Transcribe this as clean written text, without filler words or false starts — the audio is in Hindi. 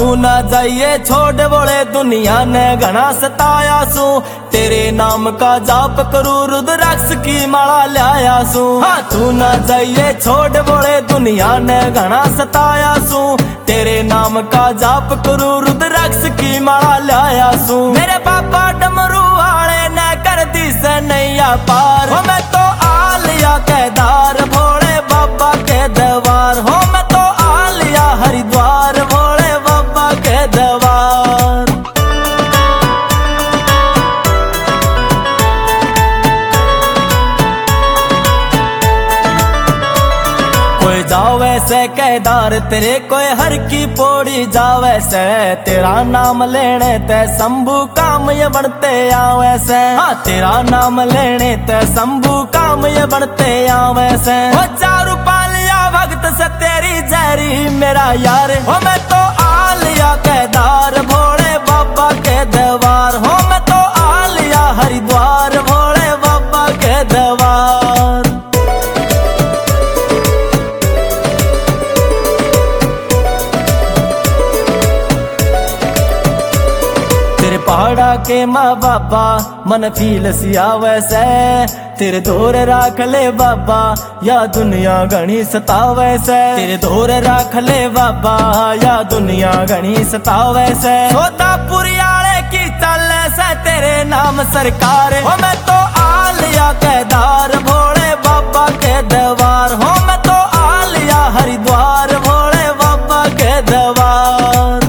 तू ना जाइए छोड़ बोले दुनिया ने घना सताया सू, तेरे नाम का जाप करूं रुद्राक्ष की माला लाया सू। हाँ तू ना जाइए छोड़ बोले दुनिया ने घना सताया सू, तेरे नाम का जाप करूं रुद्राक्ष की माला लाया सू। मेरे पापा डमरू वाले ने कर दी से नैया पार, हो मैं तो आलिया केदार भोले बाबा के दरबार, हो मैं तो आलिया हरिद्वार भोले बाबा के दरबार। कोई जावे से केदार तेरे कोई हर की पौड़ी जावे से, तेरा नाम लेने ते शंभू काम ये बनते आवे से। हाँ तेरा नाम लेने ते शंभू काम ये बनते आवे से। हो चारू पालिया भक्त से तेरी जहरी मेरा यार, हो मैं तो आलिया केदार भोले बाबा के दरबार, हो मैं तो आलिया हरिद्वार भोले बाबा के दरबार। तेरे पहाड़ा के माँ बाबा मन फील सिया वैसे, तेरे दौर राख ले बाबा या दुनिया घनी सतावे से। तेरे दौर राख ले बाबा या दुनिया घनी सतावे से। सोतापुरी आले की चाले से तेरे नाम सरकार, हो मैं तो आलिया केदार भोले बाबा के दरबार, हो मैं तो आलिया हरिद्वार भोले बाबा के दरबार।